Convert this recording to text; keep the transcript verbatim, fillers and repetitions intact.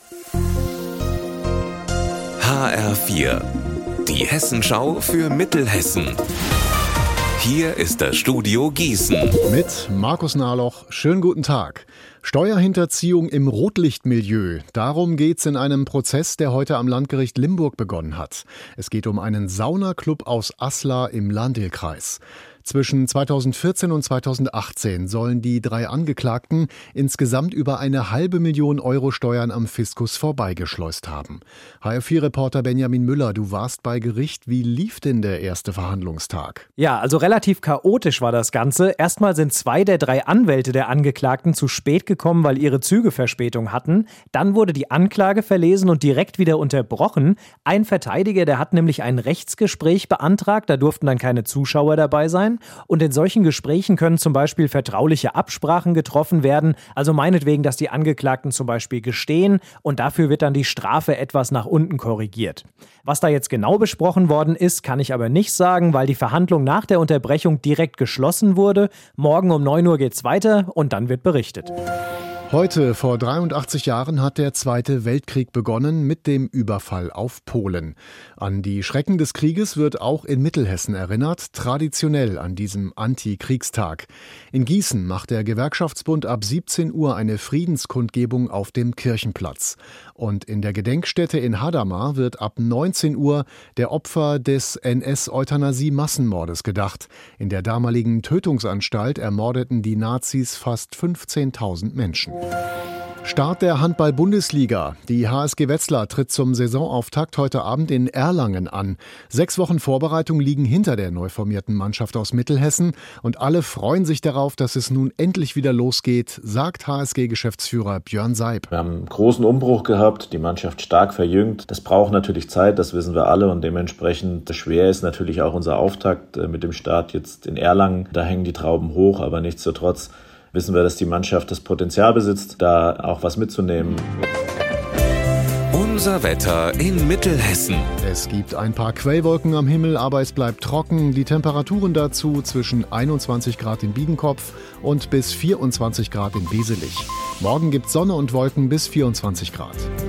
H R vier, die Hessenschau für Mittelhessen. Hier ist das Studio Gießen. Mit Markus Nahloch. Schönen guten Tag. Steuerhinterziehung im Rotlichtmilieu. Darum geht's in einem Prozess, der heute am Landgericht Limburg begonnen hat. Es geht um einen Saunaclub aus Aslar im Lahn-Dill-Kreis. Zwischen zweitausendvierzehn und zweitausendachtzehn sollen die drei Angeklagten insgesamt über eine halbe Million Euro Steuern am Fiskus vorbeigeschleust haben. H R vier Reporter Benjamin Müller, du warst bei Gericht. Wie lief denn der erste Verhandlungstag? Ja, also relativ chaotisch war das Ganze. Erstmal sind zwei der drei Anwälte der Angeklagten zu spät gekommen, weil ihre Züge Verspätung hatten. Dann wurde die Anklage verlesen und direkt wieder unterbrochen. Ein Verteidiger, der hat nämlich ein Rechtsgespräch beantragt. Da durften dann keine Zuschauer dabei sein. Und in solchen Gesprächen können zum Beispiel vertrauliche Absprachen getroffen werden. Also meinetwegen, dass die Angeklagten zum Beispiel gestehen und dafür wird dann die Strafe etwas nach unten korrigiert. Was da jetzt genau besprochen worden ist, kann ich aber nicht sagen, weil die Verhandlung nach der Unterbrechung direkt geschlossen wurde. Morgen um neun Uhr geht's weiter und dann wird berichtet. Heute, vor dreiundachtzig Jahren, hat der Zweite Weltkrieg begonnen mit dem Überfall auf Polen. An die Schrecken des Krieges wird auch in Mittelhessen erinnert, traditionell an diesem Antikriegstag. In Gießen macht der Gewerkschaftsbund ab siebzehn Uhr eine Friedenskundgebung auf dem Kirchenplatz. Und in der Gedenkstätte in Hadamar wird ab neunzehn Uhr der Opfer des N S-Euthanasie-Massenmordes gedacht. In der damaligen Tötungsanstalt ermordeten die Nazis fast fünfzehntausend Menschen. Start der Handball-Bundesliga. Die H S G Wetzlar tritt zum Saisonauftakt heute Abend in Erlangen an. Sechs Wochen Vorbereitung liegen hinter der neu formierten Mannschaft aus Mittelhessen und alle freuen sich darauf, dass es nun endlich wieder losgeht, sagt H S G-Geschäftsführer Björn Seib. Wir haben einen großen Umbruch gehabt, die Mannschaft stark verjüngt. Das braucht natürlich Zeit, das wissen wir alle und dementsprechend schwer ist natürlich auch unser Auftakt mit dem Start jetzt in Erlangen. Da hängen die Trauben hoch, aber nichtsdestotrotz wissen wir, dass die Mannschaft das Potenzial besitzt, da auch was mitzunehmen. Unser Wetter in Mittelhessen. Es gibt ein paar Quellwolken am Himmel, aber es bleibt trocken. Die Temperaturen dazu zwischen einundzwanzig Grad in Biedenkopf und bis vierundzwanzig Grad in Beselich. Morgen gibt's Sonne und Wolken bis vierundzwanzig Grad.